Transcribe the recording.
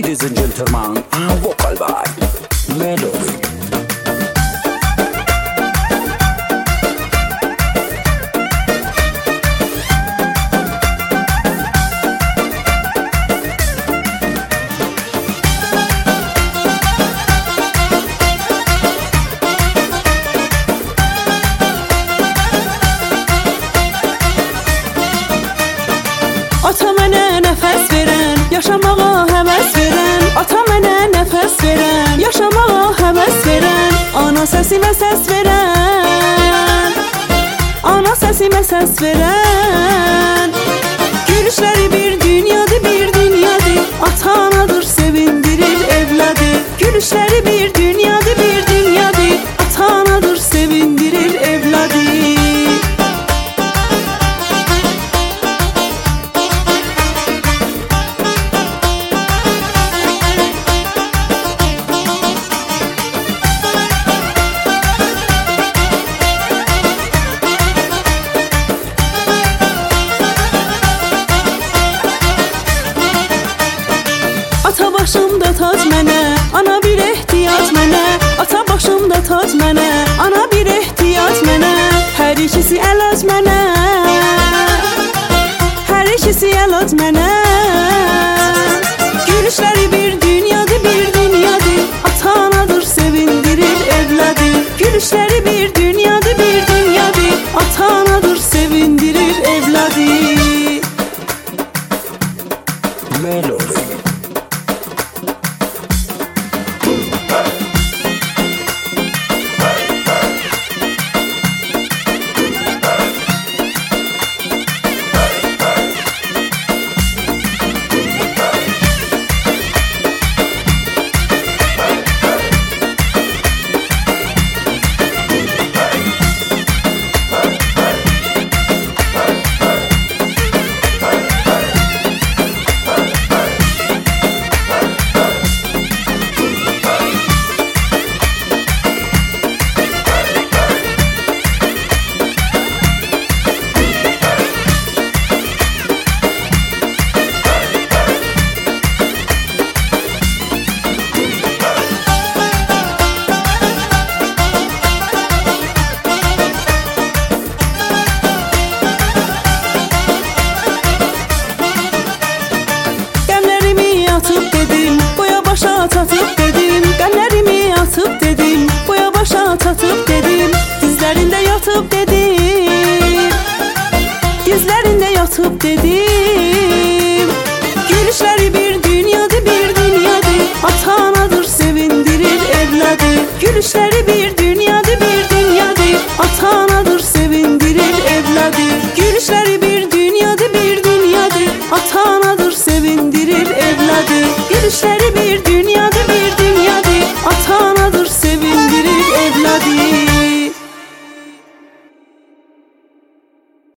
Ladies and gentlemen, vocal by Melody. Ata mənə nəfəs verən, yaşamağa həvəs verən. Ata mənə nəfəs verən, yaşamağa həvəs verən. Ana səsimə səs verən, ana səsimə səs verən. Gülüşləri bir dünyadır, bir dünyadır. Ata anadır, sevindirir evladı. Gülüşləri bir dünyadır, bir dünyadır. Ata anadır, sevindirir evladı. Ata başımda tac mənə, ana bir ehtiyac mənə. Ata başımda tac mənə, ana bir ehtiyac mənə. Hər ikisi əlac mənə, hər ikisi əlac mənə. Gülüşləri bir dünyadır, bir dünyadır. Ata anadır, sevindirir evladı. Gülüşləri bir dünyadır, bir dünyadır. Ata anadır, sevindirir evladı. Melody. Çatıb dedim, qəllərimi atıb dedim. Boya başa çatıb dedim, dizlərində yatıb dedim. Dizlərində yatıb dedim. Gülüşləri bir dünyadır, bir dünyadır. Ata anadır, sevindirir evladı. Gülüşləri bir